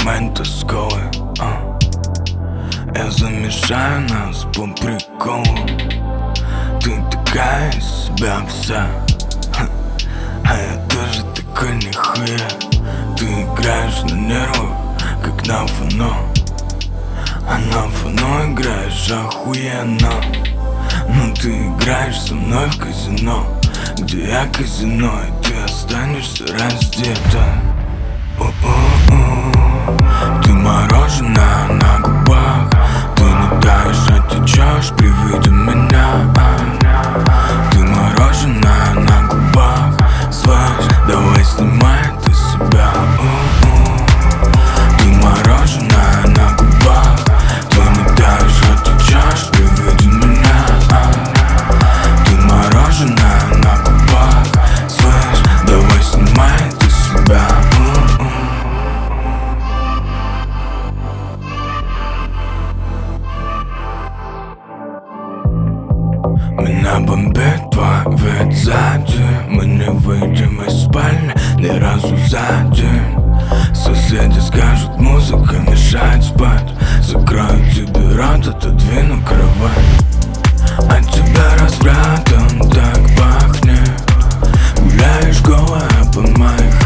момент тоскливый. Я замешаю нас по приколу. Ты такая из себя вся, а я тоже такой нихуя. Ты играешь на нервы, как на фоно, а на фоно играешь охуенно. Но ты играешь со мной в казино, где я казино, и ты останешься раздета. Ты мороженое на губах, ты не таешь, а течешь при виде меня. Ты мороженое на губах, слышь, давай снимай ты себя. Ты мороженое на губах, ты не таешь, а течешь при виде меня. Ты мороженое на губах, слышь, давай снимай ты себя. Меня бомбит твой вид сзади. Мы не выйдем из спальни ни разу за день. Соседи скажут, музыка мешает спать. Закрою тебе рот, отодвину кровать. От тебя развратом так пахнет. Гуляешь голая по моих